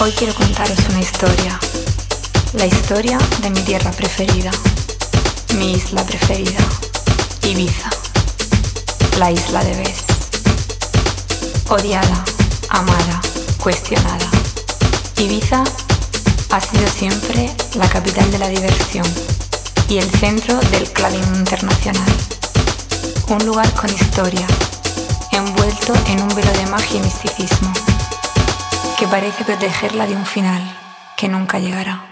Hoy quiero contaros una historia, la historia de mi tierra preferida, mi isla preferida, Ibiza, la isla de Bes. Odiada, amada, cuestionada. Ibiza ha sido siempre la capital de la diversión y el centro del clubbing internacional. Un lugar con historia, envuelto en un velo de magia y misticismo, que parece protegerla de un final que nunca llegará.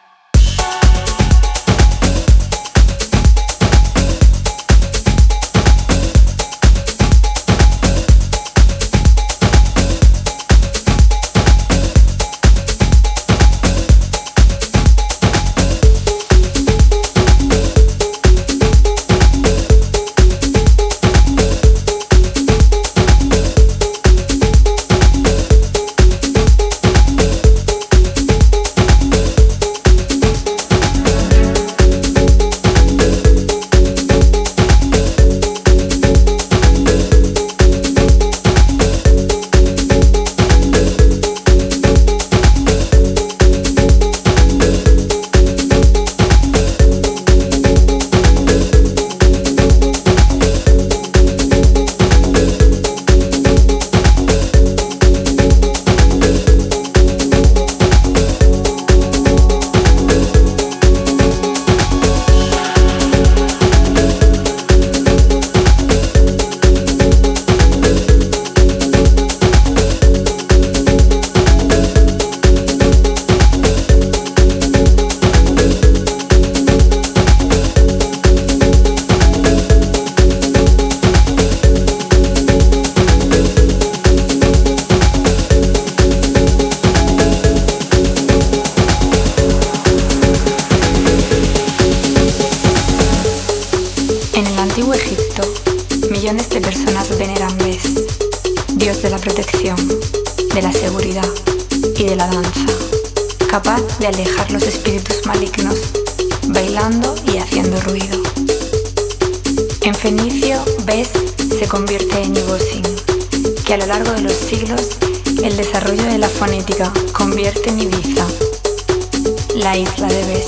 Antiguo Egipto, millones de personas veneran Bes, dios de la protección, de la seguridad y de la danza, capaz de alejar los espíritus malignos, bailando y haciendo ruido. En fenicio, Bes se convierte en Ibosin, que a lo largo de los siglos el desarrollo de la fonética convierte en Ibiza, la isla de Bes.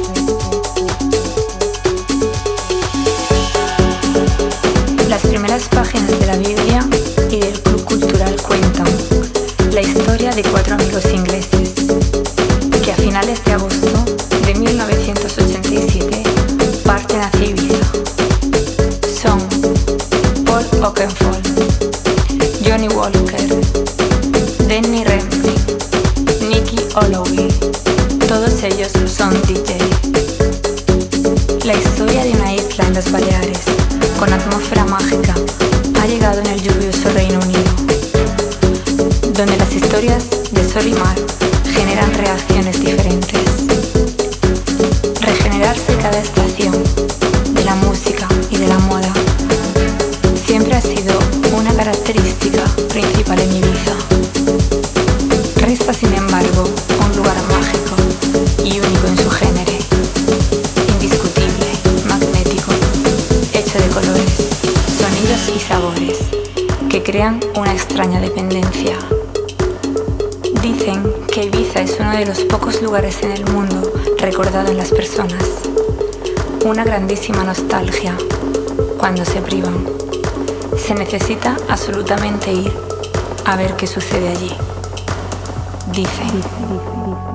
Las primeras páginas de la Biblia y del Club Cultural cuentan la historia de 4 amigos ingleses que a finales de agosto de 1987 parten hacia Ibiza. Son Paul Oakenfold, Johnny Walker, Denny Remley, Nicky Holloway. Todos ellos son DJ. La historia de una isla en las Baleares con atmósfera mágica ha llegado en el lluvioso Reino Unido, donde las historias de sol y mar generan reacciones diferentes. Regenerarse cada estación de la música y de la moda siempre ha sido una característica principal en Ibiza. Resta, sin embargo, un lugar mágico y único en su género, indiscutible, magnético, hecho de colores, sonidos y sabores que crean una extraña dependencia. Dicen que Ibiza es uno de los pocos lugares en el mundo recordado en las personas. Una grandísima nostalgia cuando se privan. Se necesita absolutamente ir a ver qué sucede allí. Dicen.